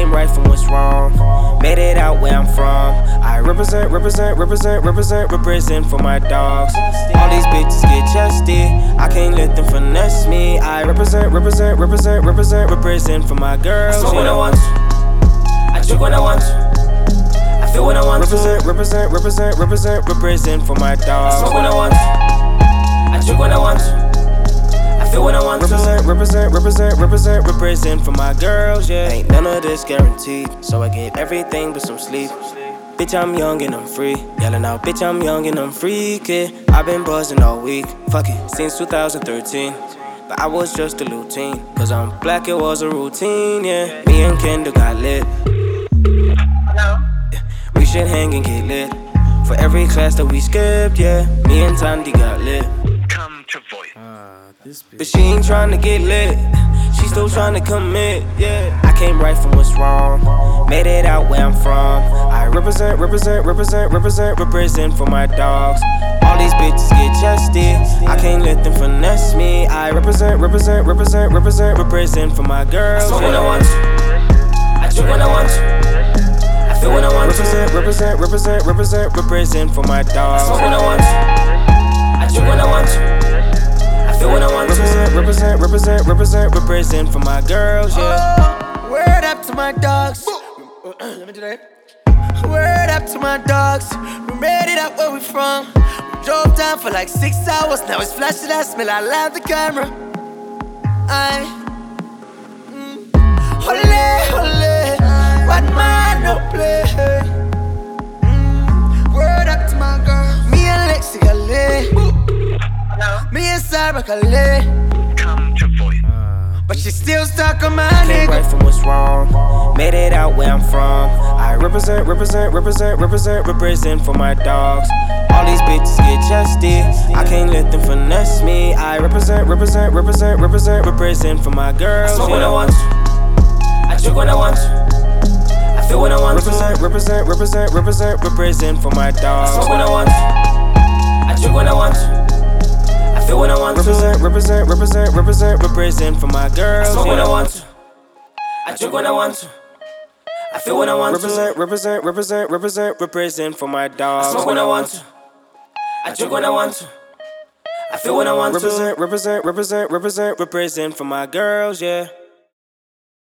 came right from what's wrong. Made it out where I'm from. I represent for my dogs. All these bitches get chesty. I can't let them finesse me. I represent for my girls. I smoke when I want to. I drink when I want to. I feel when I want to. Represent for my dogs. I smoke when I want to. I drink when I want to. I feel when I want to. Represent for my girls, yeah. Ain't none of this guaranteed, so I get everything but some sleep. Bitch, I'm young and I'm free. Yelling out, bitch, I'm young and I'm free, kid. I've been buzzing all week, fuck it, since 2013. But I was just a little teen, cause I'm black, it was a routine, yeah. Me and Kendall got lit. Yeah. We should hang and get lit. For every class that we skipped, yeah. Me and Tandy got lit. Come to voice. But she ain't tryna get lit. She still tryna commit, yeah. I came right from what's wrong. Made it out where I'm from. I represent for my dogs. All these bitches get chesty. I can't let them finesse me. I represent for my girls. I smoke when I want to. I drink when I want to. I feel when I want to. Represent for my dogs. I smoke when I want to. I drink when I want to. I feel when I want to. Represent for my girls, yeah. Oh, word up to my dogs. Let me do that. Word up to my dogs. We made it out where we from. We drove down for like 6 hours. Now it's flashing, I smell, I love the camera. Ole, ole, what man no play. Word up to my girls. Me and Lexi Gale. Me and Sarah Gale. Come to voice. But she still stuck on my Came nigga. right from what's wrong. Made it out where I'm from. I represent for my dogs. All these bitches get chesty. I can't let them finesse me. I represent for my girls. I smoke when I want to. I drink when I want to. I feel when I want to. Represent for my dogs. I smoke when I want to. I drink when I want to. I feel when I want to. Represent for my girls. I smoke when I want to. I drink when I want to. I feel when I want to. Represent for my dogs. I smoke when I want to. I drink when I want to. I feel when I want to. Represent for my girls, yeah.